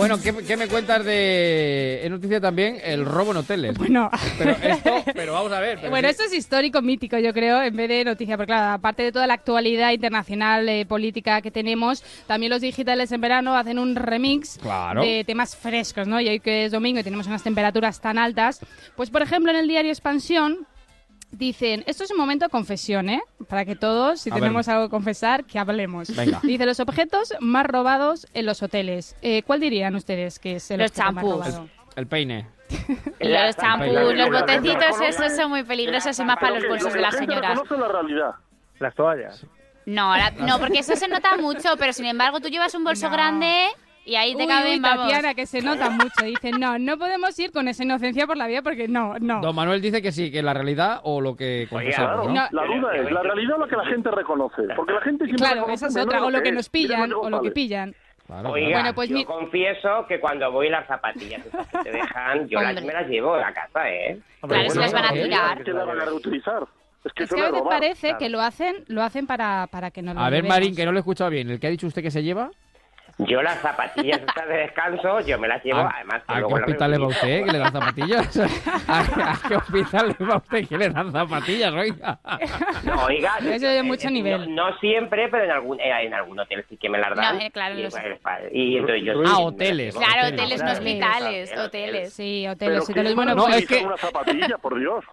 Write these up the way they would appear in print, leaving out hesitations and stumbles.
Bueno, ¿qué me cuentas de... En noticia también, el robo en hoteles? Bueno... Pero vamos a ver. Bueno, esto es histórico, mítico, yo creo, en vez de noticia. Porque claro, aparte de toda la actualidad internacional política que tenemos, también los digitales en verano hacen un remix de temas frescos, ¿no? Y hoy que es domingo y tenemos unas temperaturas tan altas, pues por ejemplo en el diario Expansión dicen, esto es un momento de confesión, ¿eh? Para que todos, si tenemos algo que confesar, que hablemos. Venga. Dice, los objetos más robados en los hoteles. ¿Cuál dirían ustedes que es el objeto más robado? El peine. Los champús, los botecitos, esos son muy peligrosos y más para los bolsos de las señoras. No la realidad. Las toallas. No, porque eso se nota mucho, pero sin embargo tú llevas un bolso grande... Y ahí te caben, vamos. Tatiana, que se nota mucho. Dicen, no podemos ir con esa inocencia por la vida porque no. Don Manuel dice que sí, que la realidad o lo que confesamos, ¿no? La duda es, la realidad o lo que la gente reconoce. Porque la gente siempre Claro, esa es otra, o lo que nos pillan, o lo que pillan. Claro, oiga, bueno, pues yo confieso que cuando voy las zapatillas esas que te dejan, yo me las llevo a casa, ¿eh? Claro, se las van a tirar. ¿Qué las van a reutilizar? Es que a veces parece que lo hacen para que nos lo A ver, llevemos. Marín, que no lo he escuchado bien. ¿El que ha dicho usted que se lleva? Yo las zapatillas estas de descanso, yo me las llevo, además... ¿A qué hospital le va usted que le dan zapatillas? ¿A qué hospital le va usted que le dan zapatillas, oiga? No, oiga... Eso es de mucho nivel. No siempre, pero en algún hotel sí que me las dan. No, claro, y entonces yo... hoteles. Claro, hoteles, no hospitales, hoteles. Sí, hoteles. Bueno, no, es que... una zapatilla, por Dios.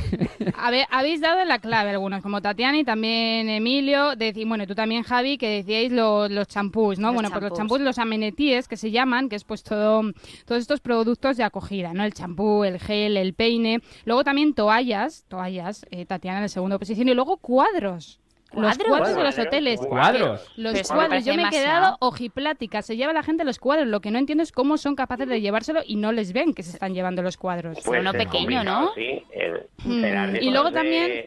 Habéis dado en la clave algunos, como Tatiana y también Emilio, bueno, tú también, Javi, que decíais los champús, ¿no? Pues los champús, los amenities que se llaman, que es pues todos estos productos de acogida, ¿no? El champú, el gel, el peine, luego también toallas, Tatiana en la segunda posición, y luego cuadros. Los cuadros de los hoteles. ¿Cuadros? Los cuadros. Yo me he quedado ojiplática. Se lleva la gente los cuadros. Lo que no entiendo es cómo son capaces de llevárselo y no les ven que se están llevando los cuadros. Pues uno pequeño, ¿no? Sí. Y luego también...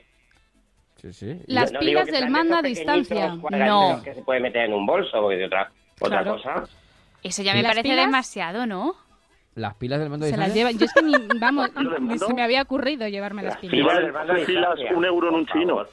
Sí. Las pilas del mando a distancia. No. Que se puede meter en un bolso o de otra cosa. Eso ya me parece demasiado, ¿no? Las pilas del mando de se las distancia. llevan. Yo es que ni se me había ocurrido llevarme las pilas. Pilas, €1 en un chino.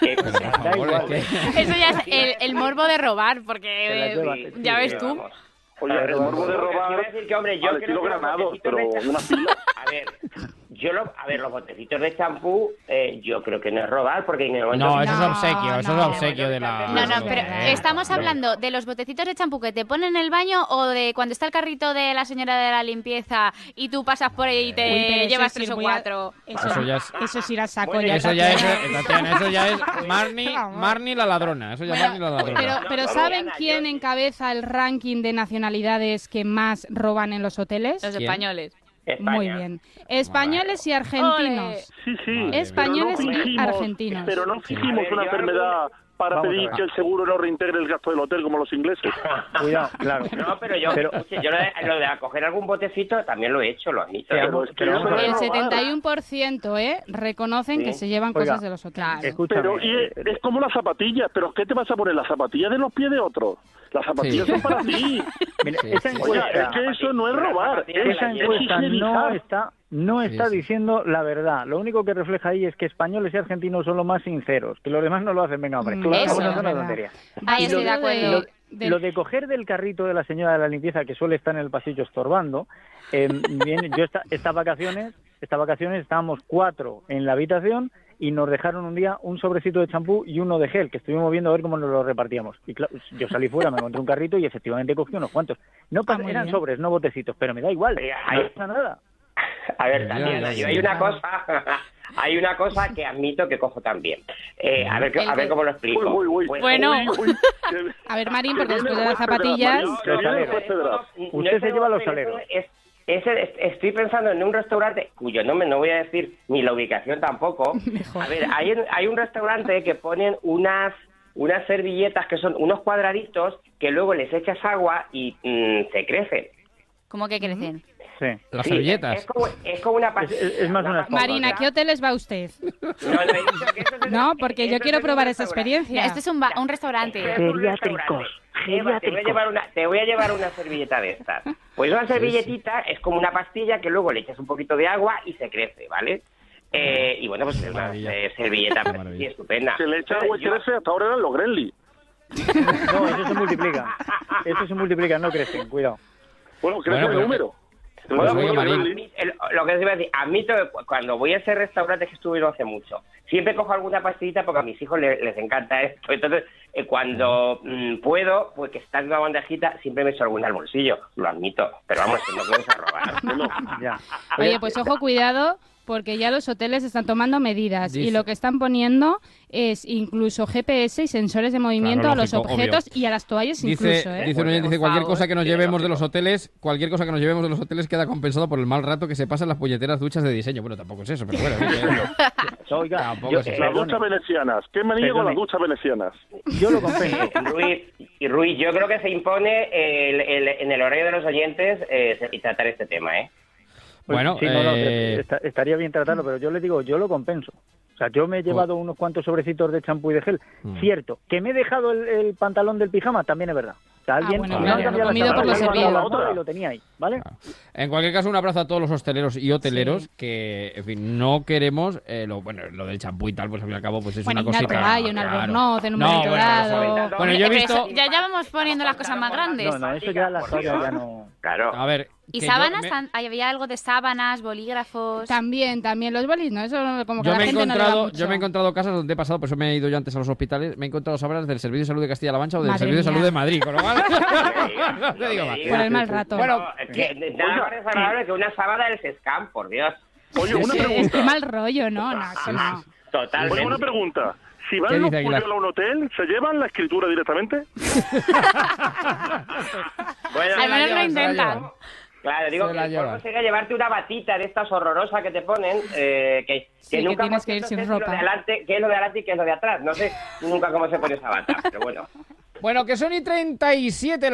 Eso ya es el morbo de robar, porque ya ves tú. Oye, el morbo de robar... Quiero decir que, hombre, yo creo que granados, pero una pila... A ver, los botecitos de champú, yo creo que no es robar, porque en el momento... No, eso es obsequio, eso es obsequio de la... No, pero estamos hablando de los botecitos de champú que te ponen en el baño o de cuando está el carrito de la señora de la limpieza y tú pasas por ahí y te llevas 3 o 4. Eso es ir a saco. Bueno, eso ya es Marnie la ladrona. Eso ya es Marnie la ladrona. Pero ¿saben quién encabeza el ranking de nacionalidades que más roban en los hoteles? Los españoles. España. Muy bien. Españoles y argentinos. Sí. Españoles y argentinos. Pero no exigimos una enfermedad para pedir que el seguro no reintegre el gasto del hotel como los ingleses. Cuidado, claro. No, pero yo lo de acoger algún botecito también lo he hecho, lo admito. El 71% reconocen que se llevan cosas de los hoteles. Pero es como las zapatillas, pero ¿qué te vas a poner? ¿Las zapatillas de los pies de otros? Las zapatillas son para ti. Mira, esa encuesta, es que eso no es robar. Esa encuesta no está diciendo la verdad. Lo único que refleja ahí es que españoles y argentinos son los más sinceros, que los demás no lo hacen. Venga, hombre, claro, eso, es una tontería. Ahí estoy de acuerdo. Lo de coger del carrito de la señora de la limpieza que suele estar en el pasillo estorbando, yo estas vacaciones estábamos 4 en la habitación y nos dejaron un día un sobrecito de champú y uno de gel, que estuvimos viendo a ver cómo nos lo repartíamos. Y claro, yo salí fuera, me encontré un carrito y efectivamente cogí unos cuantos. Eran sobres, no botecitos, pero me da igual, no pasa nada. A ver, también hay una cosa que admito que cojo también. A ver cómo lo explico. A ver, Marín, porque después de las zapatillas... Usted se lleva los saleros. Estoy pensando en un restaurante cuyo nombre no voy a decir, ni la ubicación tampoco. Mejor. A ver, hay un restaurante que ponen unas servilletas que son unos cuadraditos que luego les echas agua y se crecen. ¿Cómo que crecen? Sí. Las servilletas. Es como una pastilla. Es más una Marina, ¿a qué hoteles va usted? No, porque yo quiero probar esa experiencia. Esto es un restaurante. Geriátricos. Te voy a llevar una servilleta de estas. Pues una servilletita es como una pastilla que luego le echas un poquito de agua y se crece, ¿vale? Y bueno, pues es una servilleta estupenda. Se le echa agua y crece, hasta ahora eran los Gremlins. No, eso se multiplica. No crecen, cuidado. Bueno, creo que el número. Bueno, lo que os iba a decir, admito que cuando voy a ese restaurante que estuve no hace mucho, siempre cojo alguna pastillita porque a mis hijos les encanta esto. Entonces, cuando puedo, pues que está en una bandejita, siempre me echo alguna al bolsillo. Lo admito, pero vamos, que no vamos a robar. Ya. Oye, pues ojo, cuidado, porque ya los hoteles están tomando medidas y lo que están poniendo es incluso GPS y sensores de movimiento a los objetos y a las toallas incluso. Dice cualquier cosa que nos llevemos de los hoteles, queda compensado por el mal rato que se pasa en las puñeteras duchas de diseño. Bueno, tampoco es eso, pero bueno. Oiga, las duchas venecianas. ¿Qué me niego a las duchas venecianas? Yo lo compenso. Ruiz, yo creo que se impone en el horario de los oyentes tratar este tema, ¿eh? Bueno, sí, estaría bien tratarlo, pero yo le digo, yo lo compenso. O sea, yo me he llevado unos cuantos sobrecitos de champú y de gel. Cierto, que me he dejado el pantalón del pijama, también es verdad. O sea, alguien lo comido por lo servido. Y lo tenía ahí, ¿vale? En cualquier caso, un abrazo a todos los hosteleros y hoteleros que, en fin, no queremos lo del champú y tal, pues al fin y al cabo pues es una cosita. Un albornoz en un momento dado. Bueno, yo he visto... Ya vamos poniendo las cosas más grandes. No, eso ya las cosas ya no... Claro. A ver... ¿Y sábanas? ¿Había algo de sábanas, bolígrafos? También los bolis, ¿no? Eso como que yo la me he gente encontrado, no le da yo me he encontrado casas donde he pasado, por eso me he ido yo antes a los hospitales, me he encontrado sábanas del Servicio de Salud de Castilla-La Mancha o del Servicio de Salud de Madrid, con lo cual... No te digo más. Por el mal rato. Bueno, nada más desagradable que una sábana del Sescam, por Dios. Oye, una pregunta. Qué mal rollo, ¿no? No. Totalmente. Oye, una pregunta. Si van los Puyol a un hotel, ¿se llevan la escritura directamente? Bueno, al menos lo intentan. Claro, digo que mejor sería llevarte una batita de estas horrorosas que te ponen, que nunca tienes que ir sin ropa. Qué es lo de adelante y qué es lo de atrás. No sé nunca cómo se pone esa bata, pero bueno. Bueno, que son y 37